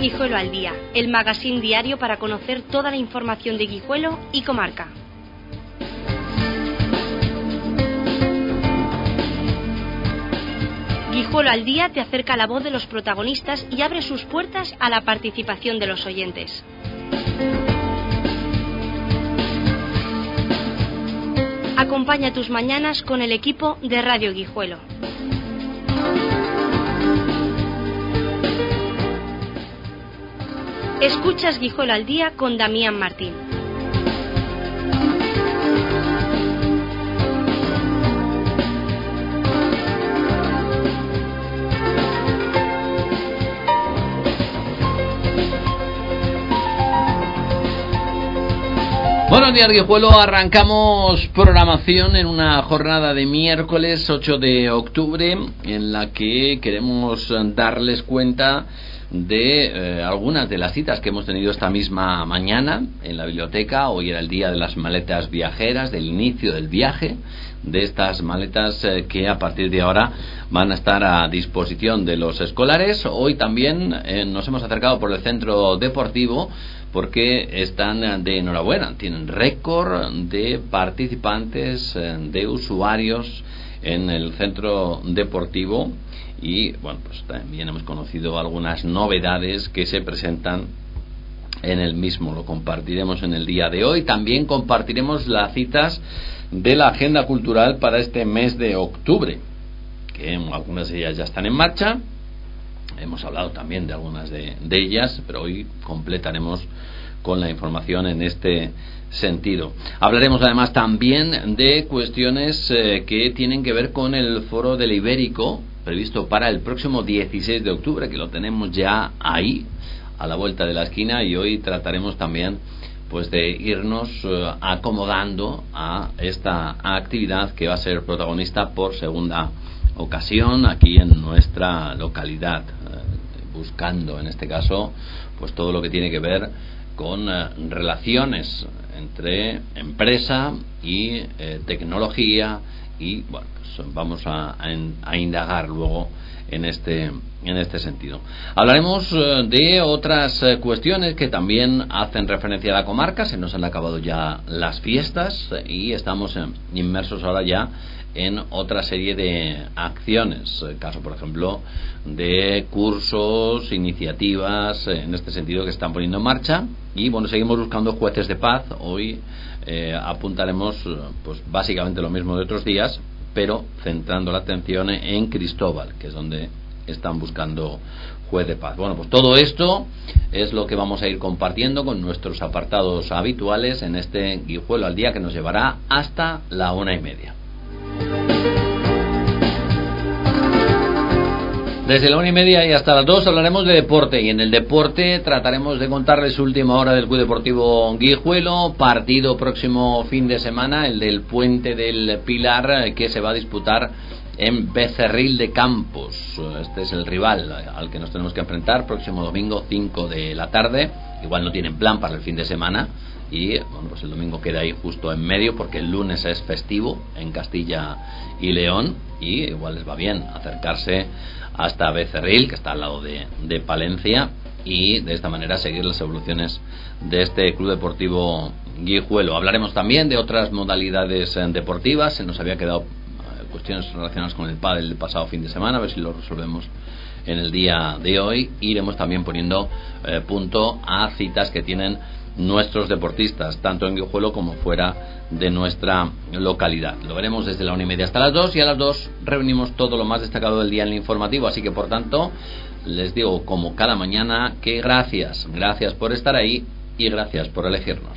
Guijuelo al Día, el magazín diario para conocer toda la información de Guijuelo y comarca. Guijuelo al Día te acerca la voz de los protagonistas y abre sus puertas a la participación de los oyentes. Acompaña tus mañanas con el equipo de Radio Guijuelo. Escuchas Guijuelo al Día con Damián Martín. Buenos días, Guijuelo. Arrancamos programación en una jornada de miércoles 8 de octubre en la que queremos darles cuenta de algunas de las citas que hemos tenido esta misma mañana en la biblioteca. Hoy era el día de las maletas viajeras, del inicio del viaje de estas maletas que a partir de ahora van a estar a disposición de los escolares. Hoy también nos hemos acercado por el centro deportivo porque están de enhorabuena, tienen récord de participantes, de usuarios en el centro deportivo. Y bueno, pues también hemos conocido algunas novedades que se presentan en el mismo. Lo compartiremos en el día de hoy. También compartiremos las citas de la agenda cultural para este mes de octubre, que algunas de ellas ya están en marcha. Hemos hablado también de algunas de ellas, pero hoy completaremos con la información en este sentido. Hablaremos además también de cuestiones que tienen que ver con el Foro del Ibérico, previsto para el próximo 16 de octubre, que lo tenemos ya ahí, a la vuelta de la esquina, y hoy trataremos también pues de irnos acomodando a esta actividad que va a ser protagonista por segunda ocasión aquí en nuestra localidad, buscando en este caso pues todo lo que tiene que ver con relaciones entre empresa y tecnología, y bueno, pues vamos a indagar luego en este sentido. Hablaremos de otras cuestiones que también hacen referencia a la comarca. Se nos han acabado ya las fiestas y estamos inmersos ahora ya en otra serie de acciones, el caso por ejemplo de cursos, iniciativas en este sentido que están poniendo en marcha. Y bueno, seguimos buscando jueces de paz. Hoy apuntaremos pues básicamente lo mismo de otros días, pero centrando la atención en Cristóbal, que es donde están buscando juez de paz. Bueno, pues todo esto es lo que vamos a ir compartiendo con nuestros apartados habituales en este Guijuelo al Día, que nos llevará hasta la 1:30. Desde la 1:30 y hasta las 2 hablaremos de deporte, y en el deporte trataremos de contarles última hora del Club Deportivo Guijuelo, partido próximo fin de semana, el del Puente del Pilar, que se va a disputar en Becerril de Campos. Este es el rival al que nos tenemos que enfrentar próximo domingo 5 de la tarde. Igual no tienen plan para el fin de semana y bueno, pues el domingo queda ahí justo en medio, porque el lunes es festivo en Castilla y León, y igual les va bien acercarse hasta Becerril, que está al lado de Palencia, y de esta manera seguir las evoluciones de este Club Deportivo Guijuelo. Hablaremos también de otras modalidades deportivas. Se nos había quedado cuestiones relacionadas con el pádel del pasado fin de semana, a ver si lo resolvemos en el día de hoy. Iremos también poniendo punto a citas que tienen nuestros deportistas, tanto en Guijuelo como fuera de nuestra localidad. Lo veremos desde la 1:30 hasta las 2, y a las 2 reunimos todo lo más destacado del día en el informativo. Así que por tanto les digo, como cada mañana, que gracias por estar ahí y gracias por elegirnos.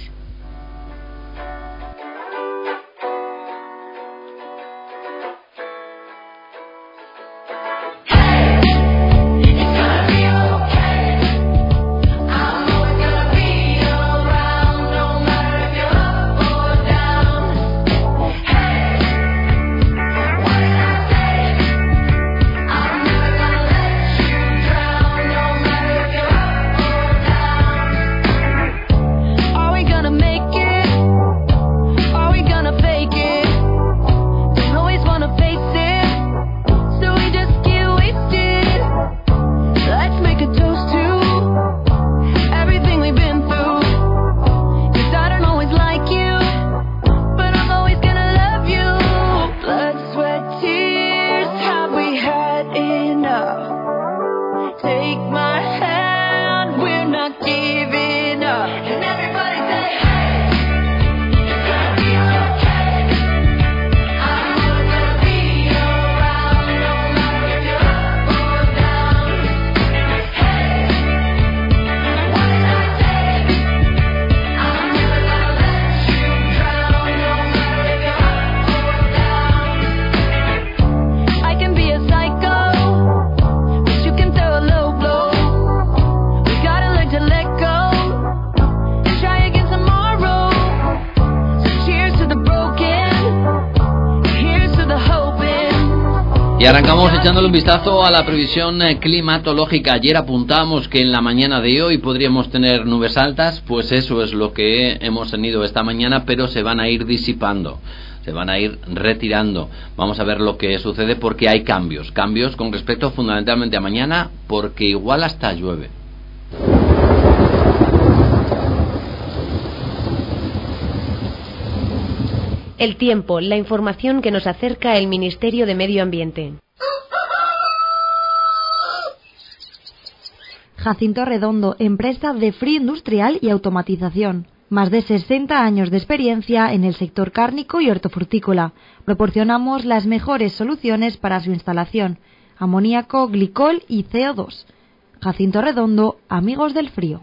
Y arrancamos echándole un vistazo a la previsión climatológica. Ayer apuntamos que en la mañana de hoy podríamos tener nubes altas, pues eso es lo que hemos tenido esta mañana, pero se van a ir disipando, se van a ir retirando. Vamos a ver lo que sucede porque hay cambios con respecto fundamentalmente a mañana, porque igual hasta llueve. El tiempo, la información que nos acerca el Ministerio de Medio Ambiente. Jacinto Redondo, empresa de frío industrial y automatización. Más de 60 años de experiencia en el sector cárnico y hortofrutícola. Proporcionamos las mejores soluciones para su instalación: amoníaco, glicol y CO2. Jacinto Redondo, amigos del frío.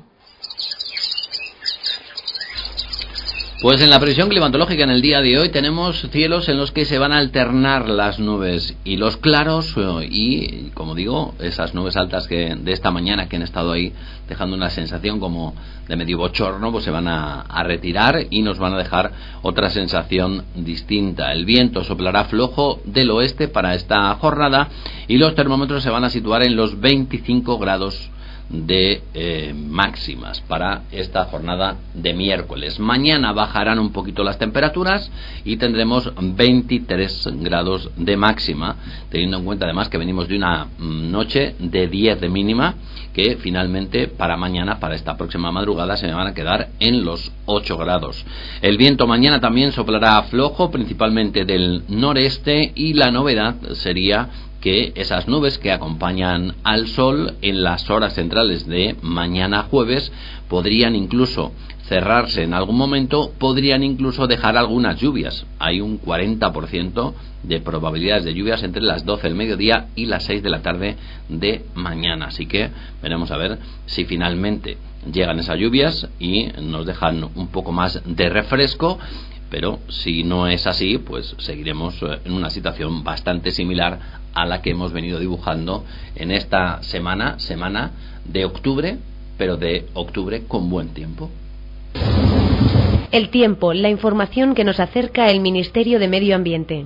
Pues en la previsión climatológica en el día de hoy tenemos cielos en los que se van a alternar las nubes y los claros y, como digo, esas nubes altas que de esta mañana que han estado ahí dejando una sensación como de medio bochorno, pues se van a retirar y nos van a dejar otra sensación distinta. El viento soplará flojo del oeste para esta jornada y los termómetros se van a situar en los 25 grados de máximas para esta jornada de miércoles. Mañana bajarán un poquito las temperaturas y tendremos 23 grados de máxima, teniendo en cuenta además que venimos de una noche de 10 de mínima, que finalmente para mañana, para esta próxima madrugada, se me van a quedar en los 8 grados. El viento mañana también soplará flojo, principalmente del noreste, y la novedad sería que esas nubes que acompañan al sol en las horas centrales de mañana jueves podrían incluso cerrarse en algún momento, podrían incluso dejar algunas lluvias. Hay un 40% de probabilidades de lluvias entre las 12 del mediodía y las 6 de la tarde de mañana. Así que veremos a ver si finalmente llegan esas lluvias y nos dejan un poco más de refresco. Pero si no es así, pues seguiremos en una situación bastante similar a la que hemos venido dibujando en esta semana de octubre, pero de octubre con buen tiempo. El tiempo, la información que nos acerca el Ministerio de Medio Ambiente.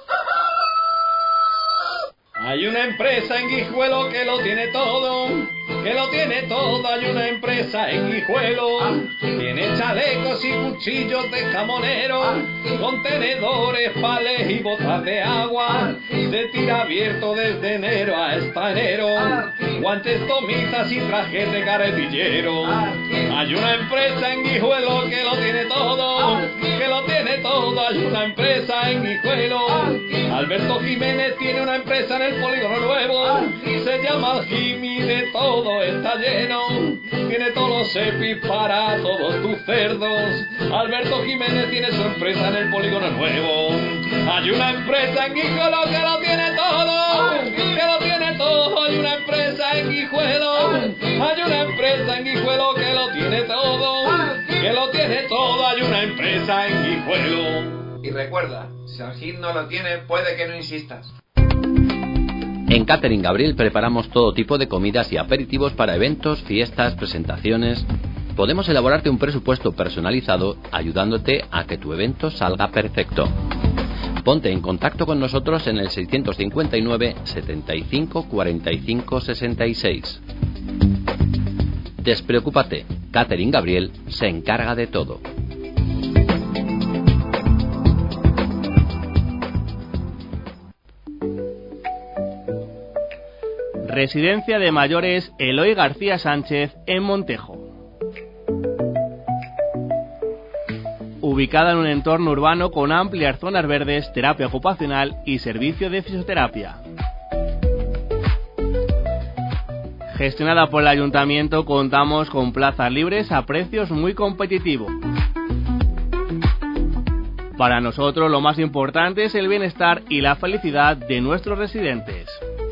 Hay una empresa en Guijuelo que lo tiene todo, hay una empresa en Guijuelo. Tiene chalecos y cuchillos de jamonero, contenedores, palés y botas de agua. Se tira abierto desde enero hasta enero, guantes, tomitas y trajes de carretillero. Hay una empresa en Guijuelo que lo tiene todo, hay una empresa en Guijuelo. Alberto Jiménez tiene una empresa en el Polígono Nuevo, se llama Jimmy, de todo está lleno, tiene todos los EPIs para todos tus cerdos. Alberto Jiménez tiene su empresa en el Polígono Nuevo. Hay una empresa en Guijuelo que lo tiene todo, hay una empresa en Guijuelo, hay una empresa en Guijuelo que lo tiene todo, hay una empresa en Guijuelo. Y recuerda, si Angel no lo tiene, puede que no insistas. En Catering Gabriel preparamos todo tipo de comidas y aperitivos para eventos, fiestas, presentaciones. Podemos elaborarte un presupuesto personalizado ayudándote a que tu evento salga perfecto. Ponte en contacto con nosotros en el 659 75 45 66. Despreocúpate, Catering Gabriel se encarga de todo. Residencia de mayores Eloy García Sánchez en Montejo. Ubicada en un entorno urbano con amplias zonas verdes, terapia ocupacional y servicio de fisioterapia. Gestionada por el Ayuntamiento, contamos con plazas libres a precios muy competitivos. Para nosotros lo más importante es el bienestar y la felicidad de nuestros residentes.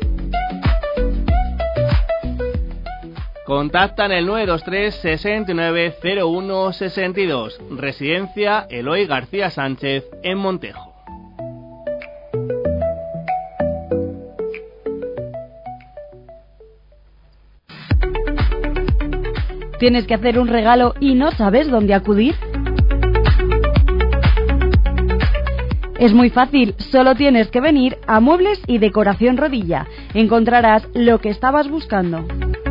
Contacta en el 923 69 01 62. Residencia Eloy García Sánchez en Montejo. ¿Tienes que hacer un regalo y no sabes dónde acudir? Es muy fácil, solo tienes que venir a Muebles y Decoración Rodilla. Encontrarás lo que estabas buscando.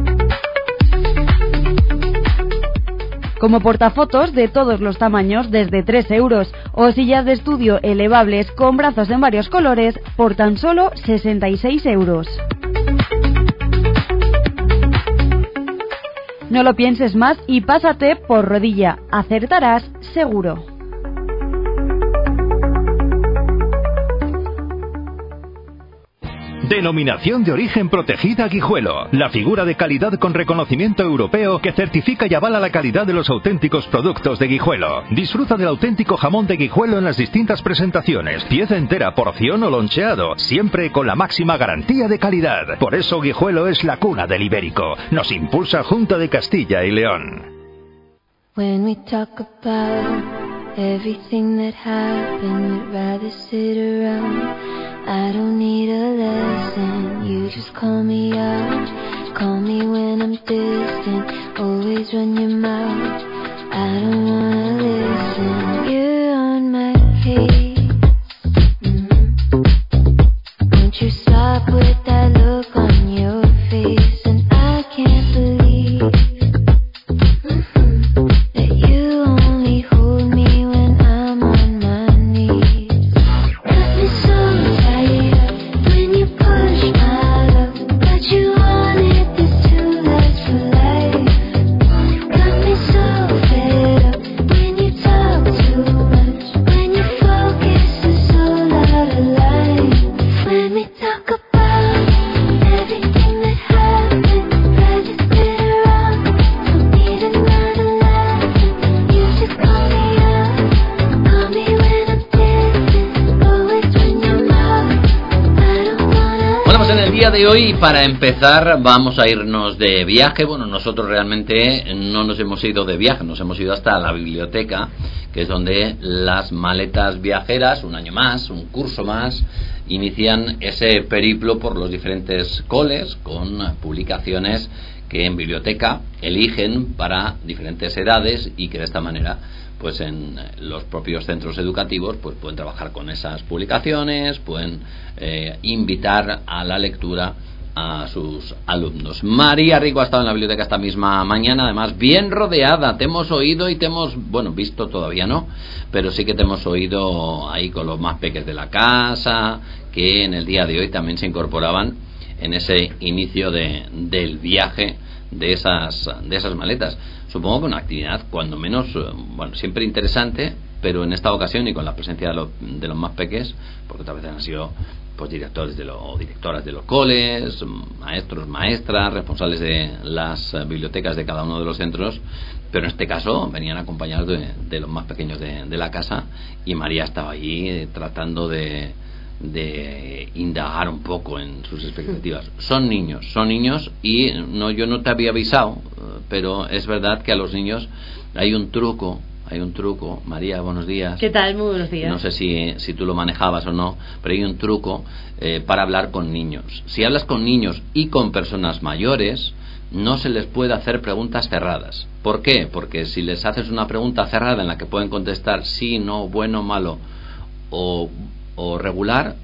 Como portafotos de todos los tamaños desde 3 euros o sillas de estudio elevables con brazos en varios colores por tan solo 66 euros. No lo pienses más y pásate por Rodilla. Acertarás seguro. Denominación de origen protegida Guijuelo. La figura de calidad con reconocimiento europeo que certifica y avala la calidad de los auténticos productos de Guijuelo. Disfruta del auténtico jamón de Guijuelo en las distintas presentaciones. Pieza entera, porción o loncheado. Siempre con la máxima garantía de calidad. Por eso Guijuelo es la cuna del ibérico. Nos impulsa Junta de Castilla y León. When we talk about everything that happened, we'd rather sit around. I don't need a lesson, you just call me out. Call me when I'm distant, always run your mouth. I don't wanna listen, you're on my case. Won't you stop with that look on your face? And I can't believe that you only hold me when I'm on my knees. Got me so when you push my love, but you wanted this to last for life. Got me so fed up when you talk too much, when your focus is all out of line. When we talk about everything that happened, rather sit around, don't need another lesson. You just call me when I'm distant, always when you're mouth. Bueno, pues en el día de hoy, para empezar, vamos a irnos de viaje. Bueno, nosotros realmente no nos hemos ido de viaje, nos hemos ido hasta la biblioteca, que es donde las maletas viajeras, un año más, un curso más, inician ese periplo por los diferentes coles con publicaciones que en biblioteca eligen para diferentes edades y que de esta manera pues en los propios centros educativos pues pueden trabajar con esas publicaciones, pueden invitar a la lectura a sus alumnos. María Rico ha estado en la biblioteca esta misma mañana, además bien rodeada. Te hemos oído y te hemos, bueno, visto todavía no, pero sí que te hemos oído ahí con los más peques de la casa, que en el día de hoy también se incorporaban en ese inicio del viaje de esas maletas. Supongo que una actividad cuando menos, bueno, siempre interesante, pero en esta ocasión y con la presencia de los más peques, porque otras veces han sido pues directores o directoras de los coles, maestros, maestras, responsables de las bibliotecas de cada uno de los centros, pero en este caso venían acompañados de los más pequeños de la casa, y María estaba allí tratando de indagar un poco en sus expectativas. Son niños y no, yo no te había avisado, pero es verdad que a los niños hay un truco. María, buenos días. ¿Qué tal? Muy buenos días. No sé si tú lo manejabas o no, pero hay un truco para hablar con niños. Si hablas con niños y con personas mayores, no se les puede hacer preguntas cerradas. ¿Por qué? Porque si les haces una pregunta cerrada en la que pueden contestar sí, no, bueno, malo o regular,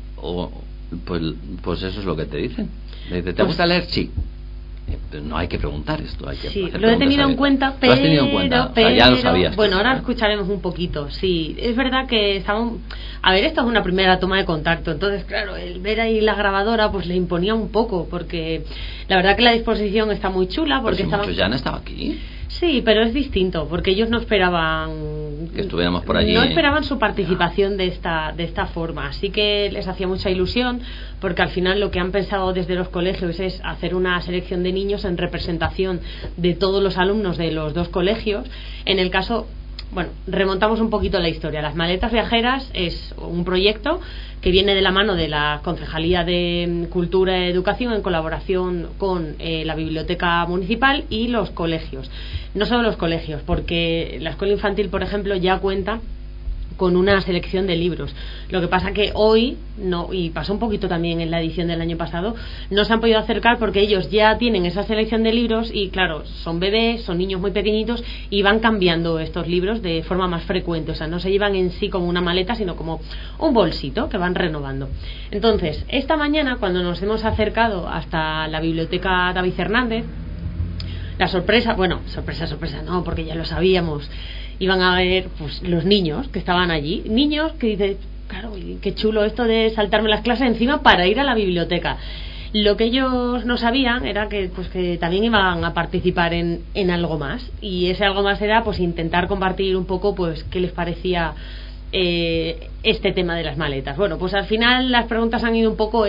pues eso es lo que te dicen. ¿Te gusta leer? Sí. No hay que preguntar esto, hay que sí, lo he tenido en cuenta, pero, o sea, ya lo sabías. Bueno, ahora escucharemos un poquito. Sí, es verdad que estamos, a ver, esto es una primera toma de contacto, entonces claro, el ver ahí la grabadora pues le imponía un poco, porque la verdad que la disposición está muy chula, porque muchos ya han estado aquí. Sí, pero es distinto, porque ellos no esperaban que estuviéramos por allí. No esperaban su participación de esta forma, así que les hacía mucha ilusión, porque al final lo que han pensado desde los colegios es hacer una selección de niños en representación de todos los alumnos de los dos colegios. En el caso, bueno, remontamos un poquito la historia. Las maletas viajeras es un proyecto que viene de la mano de la Concejalía de Cultura y Educación en colaboración con la Biblioteca Municipal y los colegios. No solo los colegios, porque la escuela infantil, por ejemplo, ya cuenta con una selección de libros. Lo que pasa que hoy, no, y pasó un poquito también en la edición del año pasado, no se han podido acercar porque ellos ya tienen esa selección de libros y claro, son bebés, son niños muy pequeñitos y van cambiando estos libros de forma más frecuente, o sea, no se llevan en sí como una maleta, sino como un bolsito que van renovando. Entonces, esta mañana cuando nos hemos acercado hasta la biblioteca David Hernández, la sorpresa, bueno, sorpresa no, porque ya lo sabíamos, iban a ver pues los niños que estaban allí, niños que dicen, claro, qué chulo esto de saltarme las clases encima para ir a la biblioteca. Lo que ellos no sabían era que pues que también iban a participar en algo más, y ese algo más era pues intentar compartir un poco pues qué les parecía este tema de las maletas. Bueno, pues al final las preguntas han ido un poco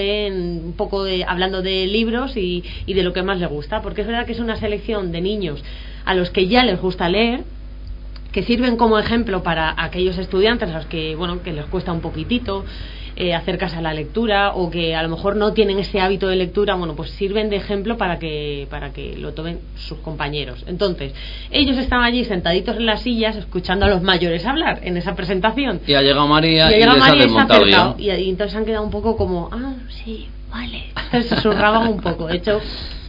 hablando de libros y de lo que más les gusta, porque es verdad que es una selección de niños a los que ya les gusta leer, que sirven como ejemplo para aquellos estudiantes a los que, bueno, que les cuesta un poquitito acercarse a la lectura, o que a lo mejor no tienen ese hábito de lectura. Bueno, pues sirven de ejemplo para que lo tomen sus compañeros. Entonces, ellos estaban allí sentaditos en las sillas escuchando a los mayores hablar en esa presentación. Y ha llegado María y les ha desmontado ya. Y entonces han quedado un poco como, sí, vale. Entonces susurraban un poco. De hecho,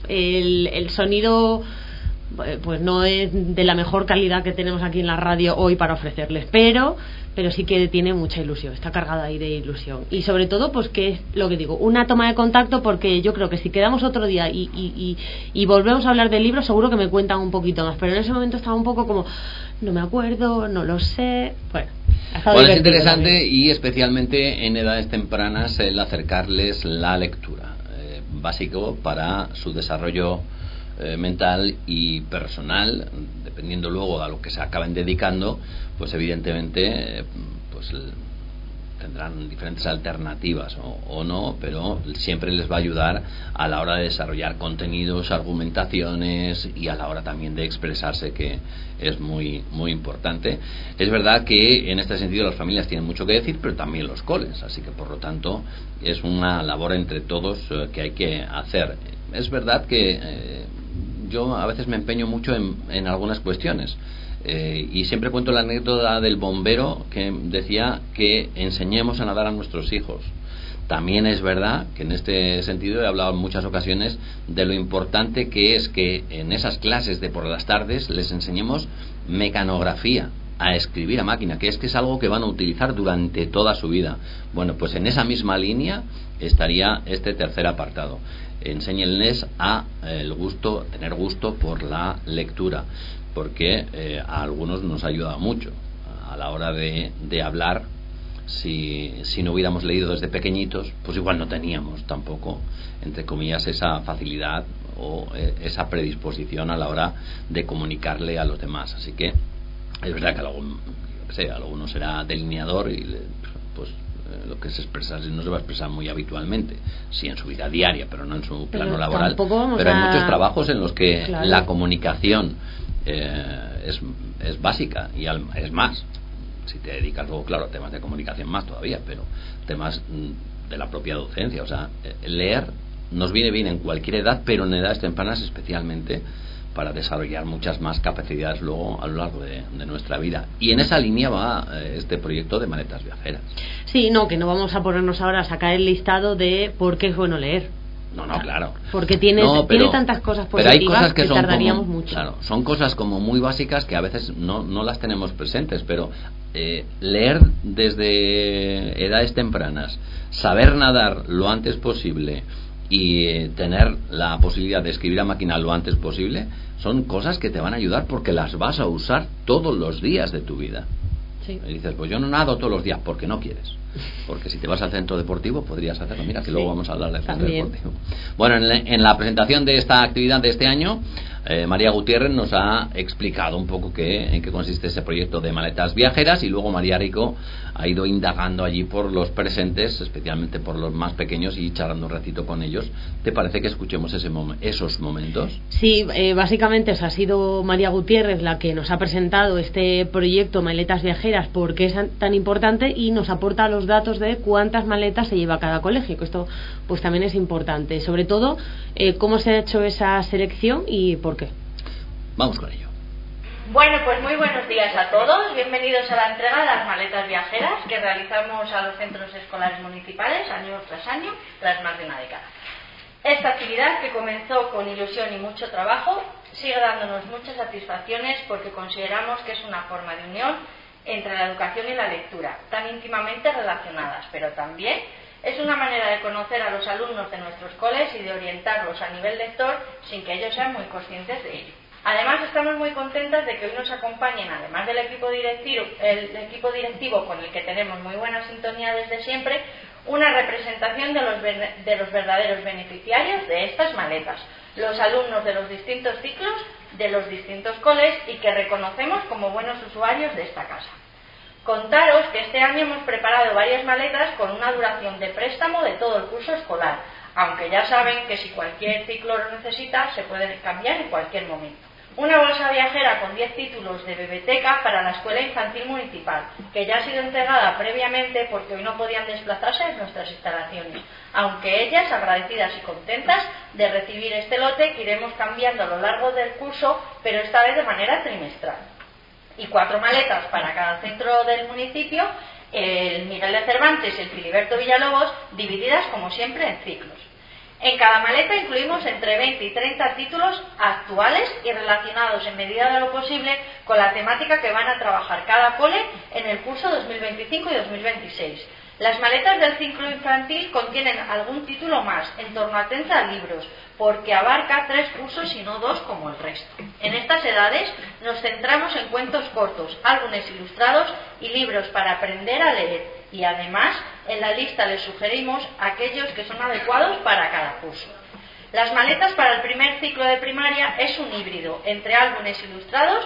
el sonido pues no es de la mejor calidad que tenemos aquí en la radio hoy para ofrecerles, pero sí que tiene mucha ilusión, está cargada ahí de ilusión, y sobre todo pues que es lo que digo, una toma de contacto, porque yo creo que si quedamos otro día y volvemos a hablar de libros, seguro que me cuentan un poquito más, pero en ese momento estaba un poco como, no me acuerdo, no lo sé. Bueno, es interesante también. Y especialmente en edades tempranas el acercarles la lectura, básico para su desarrollo mental y personal, dependiendo luego a lo que se acaben dedicando, pues evidentemente pues tendrán diferentes alternativas o no, pero siempre les va a ayudar a la hora de desarrollar contenidos, argumentaciones, y a la hora también de expresarse, que es muy muy importante. Es verdad que en este sentido las familias tienen mucho que decir, pero también los coles, así que por lo tanto es una labor entre todos que hay que hacer. Es verdad que yo a veces me empeño mucho en algunas cuestiones, y siempre cuento la anécdota del bombero que decía que enseñemos a nadar a nuestros hijos. También es verdad que en este sentido he hablado en muchas ocasiones de lo importante que es que en esas clases de por las tardes les enseñemos mecanografía, a escribir a máquina, que es algo que van a utilizar durante toda su vida. Bueno, pues en esa misma línea estaría este tercer apartado. Enséñenles a tener gusto por la lectura, porque a algunos nos ayuda mucho a la hora de hablar. Si no hubiéramos leído desde pequeñitos, pues igual no teníamos tampoco, entre comillas, esa facilidad o esa predisposición a la hora de comunicarle a los demás. Así que es verdad que alguno será delineador y pues lo que se expresa no se va a expresar muy habitualmente, sí en su vida diaria, pero no en su plano laboral. Pero hay muchos trabajos en los que la comunicación es básica, y es más, si te dedicas luego, claro, a temas de comunicación más todavía, pero temas de la propia docencia. O sea, leer nos viene bien en cualquier edad, pero en edades tempranas especialmente, para desarrollar muchas más capacidades luego a lo largo de nuestra vida. Y en esa línea va este proyecto de maletas viajeras. Sí, que no vamos a ponernos ahora a sacar el listado de por qué es bueno leer. No, claro. Porque tiene tantas cosas positivas, pero hay cosas que tardaríamos mucho. Claro, son cosas como muy básicas que a veces no las tenemos presentes, pero leer desde edades tempranas, saber nadar lo antes posible y tener la posibilidad de escribir a máquina lo antes posible, son cosas que te van a ayudar porque las vas a usar todos los días de tu vida. Sí. Y dices, pues yo no nado todos los días, porque no quieres. Porque si te vas al centro deportivo podrías hacerlo. Mira, que luego vamos a hablar del centro deportivo. Bueno, en la presentación de esta actividad de este año, María Gutiérrez nos ha explicado un poco en qué consiste ese proyecto de maletas viajeras, y luego María Rico ha ido indagando allí por los presentes, especialmente por los más pequeños, y charlando un ratito con ellos. ¿Te parece que escuchemos esos momentos? Sí, básicamente ha sido María Gutiérrez la que nos ha presentado este proyecto Maletas Viajeras, porque es tan importante, y nos aporta los datos de cuántas maletas se lleva a cada colegio, que esto pues también es importante, sobre todo cómo se ha hecho esa selección y por qué. Vamos con ello. Bueno, pues muy buenos días a todos. Bienvenidos a la entrega de las maletas viajeras que realizamos a los centros escolares municipales año tras año, tras más de una década. Esta actividad, que comenzó con ilusión y mucho trabajo, sigue dándonos muchas satisfacciones porque consideramos que es una forma de unión entre la educación y la lectura, tan íntimamente relacionadas, pero también es una manera de conocer a los alumnos de nuestros coles y de orientarlos a nivel lector sin que ellos sean muy conscientes de ello. Además, estamos muy contentas de que hoy nos acompañen, además del equipo directivo con el que tenemos muy buena sintonía desde siempre, una representación de los verdaderos beneficiarios de estas maletas, los alumnos de los distintos ciclos, de los distintos coles y que reconocemos como buenos usuarios de esta casa. Contaros que este año hemos preparado varias maletas con una duración de préstamo de todo el curso escolar, aunque ya saben que si cualquier ciclo lo necesita, se puede cambiar en cualquier momento. Una bolsa viajera con 10 títulos de biblioteca para la Escuela Infantil Municipal, que ya ha sido entregada previamente porque hoy no podían desplazarse en nuestras instalaciones, aunque ellas agradecidas y contentas de recibir este lote que iremos cambiando a lo largo del curso, pero esta vez de manera trimestral. Y 4 maletas para cada centro del municipio, el Miguel de Cervantes y el Filiberto Villalobos, divididas como siempre en ciclos. En cada maleta incluimos entre 20 y 30 títulos actuales y relacionados en medida de lo posible con la temática que van a trabajar cada cole en el curso 2025 y 2026. Las maletas del ciclo infantil contienen algún título más, en torno a 30 libros, porque abarca 3 cursos y no 2 como el resto. En estas edades nos centramos en cuentos cortos, álbumes ilustrados y libros para aprender a leer. Y además, en la lista les sugerimos aquellos que son adecuados para cada curso. Las maletas para el primer ciclo de primaria es un híbrido entre álbumes ilustrados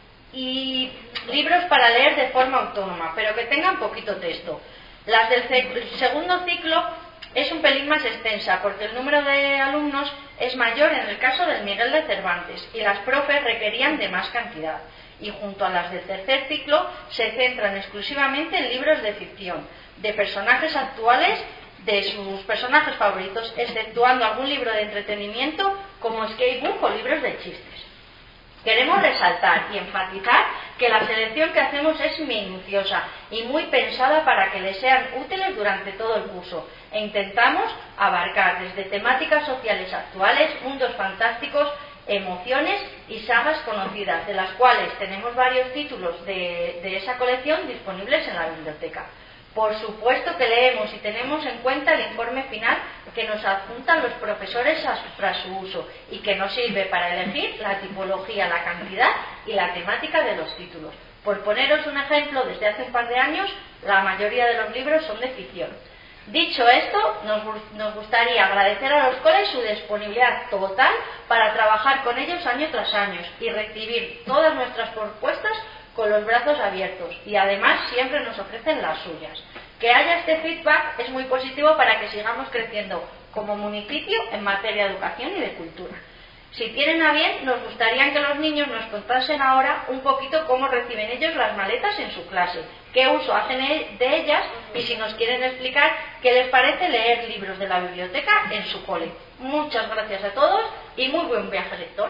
y libros para leer de forma autónoma, pero que tengan poquito texto. Las del segundo ciclo es un pelín más extensa porque el número de alumnos es mayor en el caso del Miguel de Cervantes y las profes requerían de más cantidad. Y junto a las del tercer ciclo se centran exclusivamente en libros de ficción, de personajes actuales, de sus personajes favoritos, exceptuando algún libro de entretenimiento como Skatebook o libros de chistes. Queremos resaltar y enfatizar que la selección que hacemos es minuciosa y muy pensada para que les sean útiles durante todo el curso, e intentamos abarcar desde temáticas sociales actuales, mundos fantásticos, emociones y sagas conocidas, de las cuales tenemos varios títulos de esa colección disponibles en la biblioteca. Por supuesto que leemos y tenemos en cuenta el informe final que nos adjuntan los profesores tras su uso y que nos sirve para elegir la tipología, la cantidad y la temática de los títulos. Por poneros un ejemplo, desde hace un par de años la mayoría de los libros son de ficción. Dicho esto, nos gustaría agradecer a los coles su disponibilidad total para trabajar con ellos año tras año y recibir todas nuestras propuestas con los brazos abiertos, y además siempre nos ofrecen las suyas. Que haya este feedback es muy positivo para que sigamos creciendo como municipio en materia de educación y de cultura. Si tienen a bien, nos gustaría que los niños nos contasen ahora un poquito cómo reciben ellos las maletas en su clase, qué uso hacen de ellas y si nos quieren explicar qué les parece leer libros de la biblioteca en su cole. Muchas gracias a todos y muy buen viaje lector.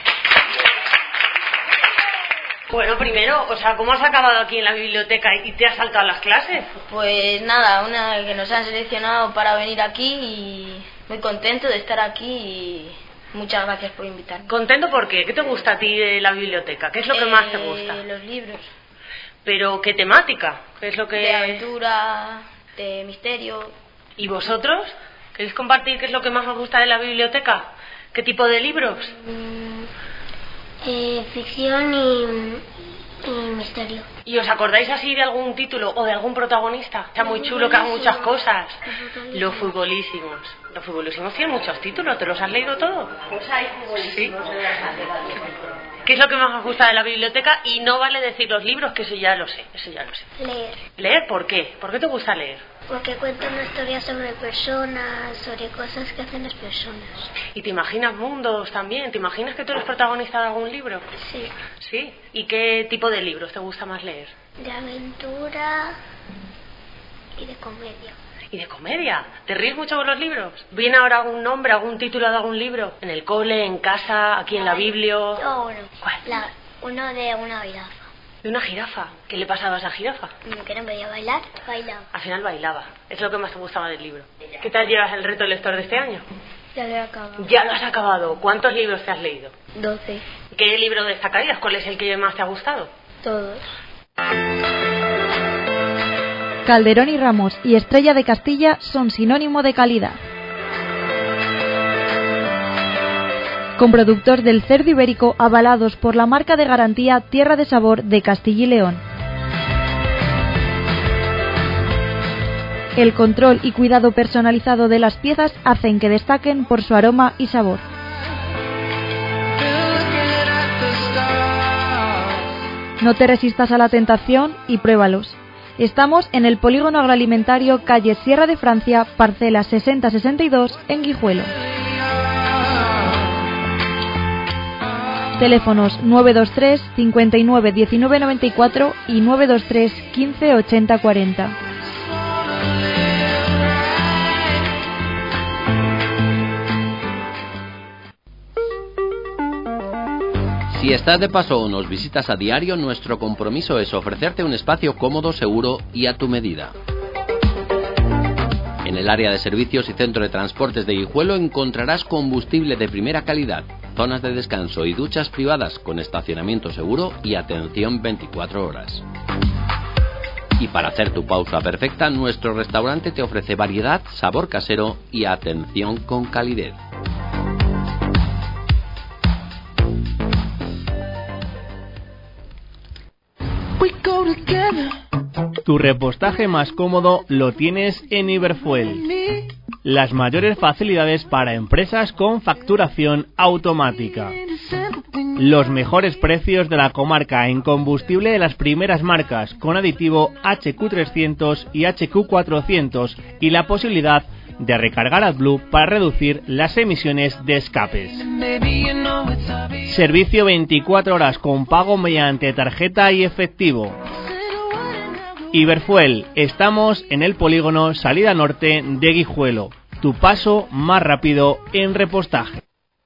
Bueno, primero, ¿cómo has acabado aquí en la biblioteca y te has saltado las clases? Pues nada, una que nos han seleccionado para venir aquí y muy contento de estar aquí y muchas gracias por invitarme. ¿Contento por qué? ¿Qué te gusta a ti de la biblioteca? ¿Qué es lo que más te gusta? Los libros. ¿Pero qué temática? ¿Qué es lo que...? De aventura, de misterio. ¿Y vosotros? ¿Queréis compartir qué es lo que más os gusta de la biblioteca? ¿Qué tipo de libros? Ficción y misterio. ¿Y os acordáis así de algún título o de algún protagonista? Está muy chulo, que haga muchas cosas. Los futbolísimos. Los futbolísimos tienen muchos títulos, ¿te los has leído todos? Pues hay futbolísimos. ¿Sí? ¿Qué es lo que más os gusta de la biblioteca? Y no vale decir los libros, que eso ya lo sé. Leer. ¿Leer? ¿Por qué? ¿Por qué te gusta leer? Porque cuentan historias sobre personas, sobre cosas que hacen las personas. ¿Y te imaginas mundos también? ¿Te imaginas que tú eres protagonista de algún libro? Sí. ¿Sí? ¿Y qué tipo de libros te gusta más leer? De aventura y de comedia. ¿Y de comedia? ¿Te ríes mucho con los libros? ¿Viene ahora algún nombre, algún título de algún libro? ¿En el cole, en casa, aquí en la biblia? Oh, bueno. ¿Cuál? Uno de una jirafa. ¿De una jirafa? ¿Qué le pasaba a esa jirafa? Que no podía bailar, bailaba. Al final bailaba. Es lo que más te gustaba del libro. ¿Qué tal llevas el reto lector de este año? Ya lo he acabado. Ya lo has acabado. ¿Cuántos libros te has leído? 12. ¿Qué libro destacarías? ¿Cuál es el que más te ha gustado? Todos. Calderón y Ramos y Estrella de Castilla son sinónimo de calidad. Con productos del cerdo ibérico avalados por la marca de garantía Tierra de Sabor de Castilla y León. El control y cuidado personalizado de las piezas hacen que destaquen por su aroma y sabor. No te resistas a la tentación y pruébalos. Estamos en el Polígono Agroalimentario, calle Sierra de Francia, parcela 6062, en Guijuelo. Teléfonos 923 59 19 94 y 923 15 80 40. Si estás de paso o nos visitas a diario, nuestro compromiso es ofrecerte un espacio cómodo, seguro y a tu medida. En el área de servicios y centro de transportes de Guijuelo encontrarás combustible de primera calidad, zonas de descanso y duchas privadas con estacionamiento seguro y atención 24 horas. Y para hacer tu pausa perfecta, nuestro restaurante te ofrece variedad, sabor casero y atención con calidez. Tu repostaje más cómodo lo tienes en Iberfuel. Las mayores facilidades para empresas con facturación automática. Los mejores precios de la comarca en combustible de las primeras marcas con aditivo HQ300 y HQ400 y la posibilidad de recargar AdBlue para reducir las emisiones de escapes. Servicio 24 horas con pago mediante tarjeta y efectivo. Iberfuel, estamos en el polígono Salida Norte de Guijuelo. Tu paso más rápido en repostaje.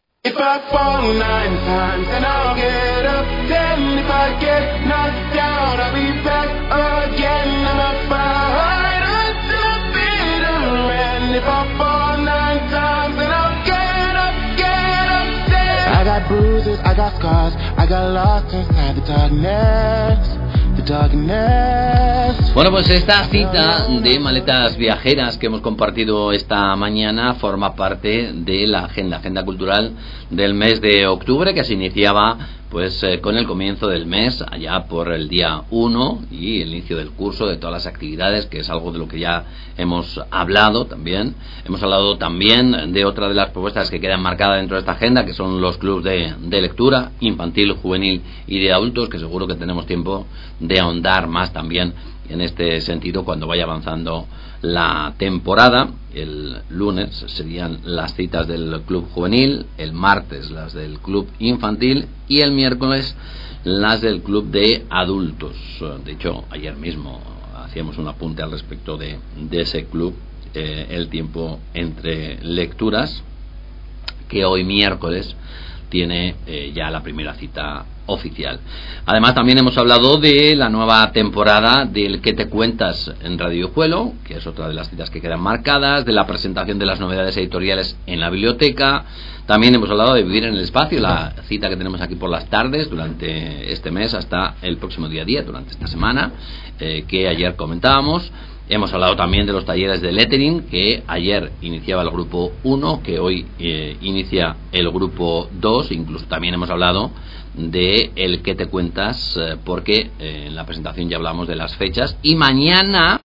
Bueno, pues esta cita de maletas viajeras que hemos compartido esta mañana forma parte de la agenda cultural del mes de octubre, que se iniciaba pues con el comienzo del mes, allá por el día 1 y el inicio del curso, de todas las actividades, que es algo de lo que ya hemos hablado también. Hemos hablado también de otra de las propuestas que quedan marcadas dentro de esta agenda, que son los clubes de lectura infantil, juvenil y de adultos, que seguro que tenemos tiempo de ahondar más también en este sentido cuando vaya avanzando la temporada. El lunes serían las citas del club juvenil, el martes las del club infantil y el miércoles las del club de adultos. De hecho, ayer mismo hacíamos un apunte al respecto de ese club, el tiempo entre lecturas, que hoy miércoles tiene ya la primera cita oficial. Además, también hemos hablado de la nueva temporada del ¿Qué te cuentas? En Radio Guijuelo, que es otra de las citas que quedan marcadas, de la presentación de las novedades editoriales en la biblioteca. También hemos hablado de Vivir en el Espacio, la cita que tenemos aquí por las tardes durante este mes hasta el próximo día 10, durante esta semana, que ayer comentábamos. Hemos hablado también de los talleres de lettering, que ayer iniciaba el grupo 1, que hoy inicia el grupo 2. Incluso también hemos hablado de el ¿Qué te cuentas? Porque en la presentación ya hablamos de las fechas. Y mañana